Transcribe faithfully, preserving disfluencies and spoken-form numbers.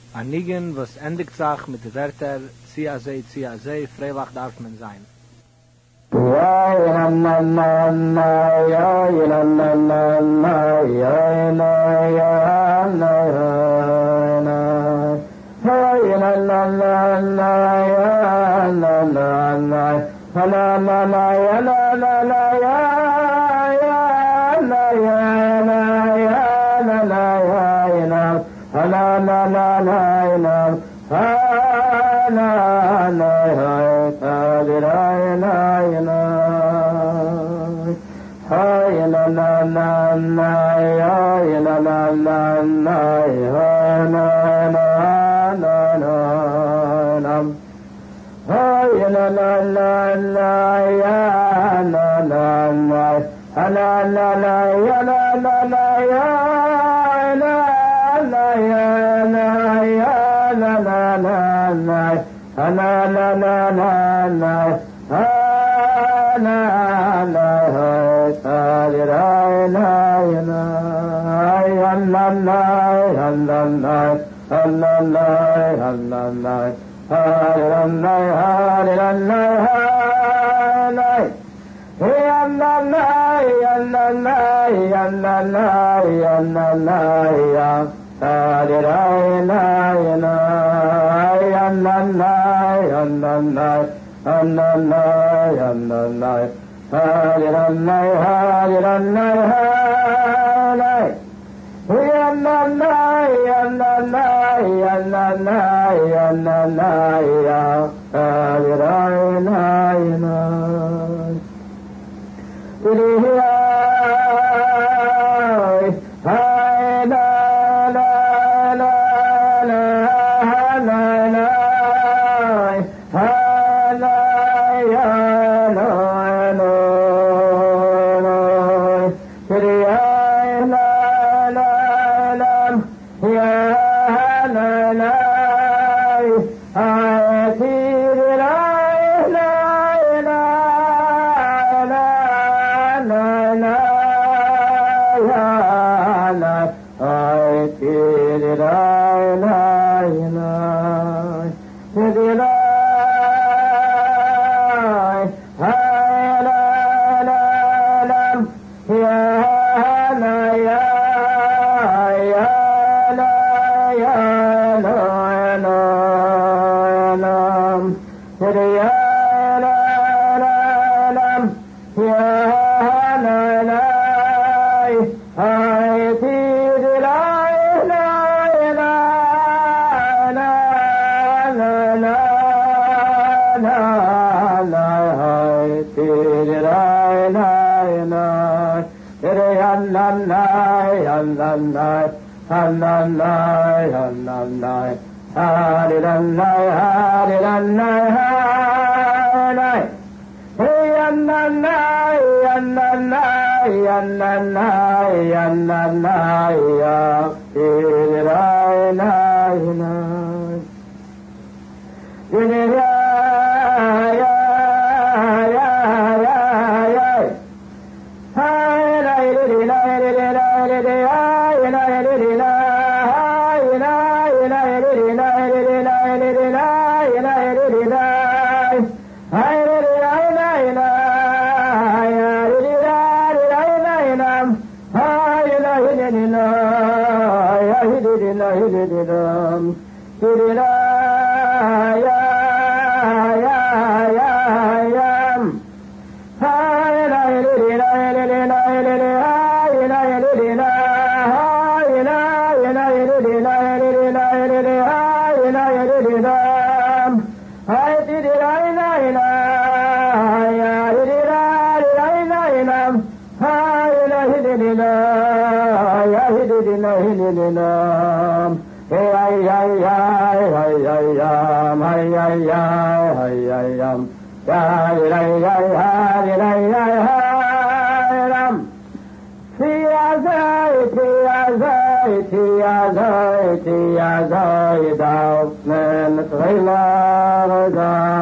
a Nigen, was endigt sich mit den Wörter Zia sei, Zia sei, Freilach darf man sein. Ya na na na na ya na na na na ya na ya na na ya na na na na ya na na na na na na ya na na na ya ya na ya na ya na na ya na na na na na na ha na na ha ta di ra na na ha na na na na ya na na na na ha na na na na na ha na na na na ya na na na ha na na na ya na na na ya na na ya na ya na na na na ha na na na na na ha na na ha ta di ra na na ya na na ya na na ha na na ha na na ha na na ha na na ha na ya na na ya na na ya na na ya na na ya ta di ra na na ya na na ya na na ha na na ya na na ha di ra na ha di ra na ha na ya na na ya na na ya na na ya na na ya ta di ra na na Tia zai dao men trai la da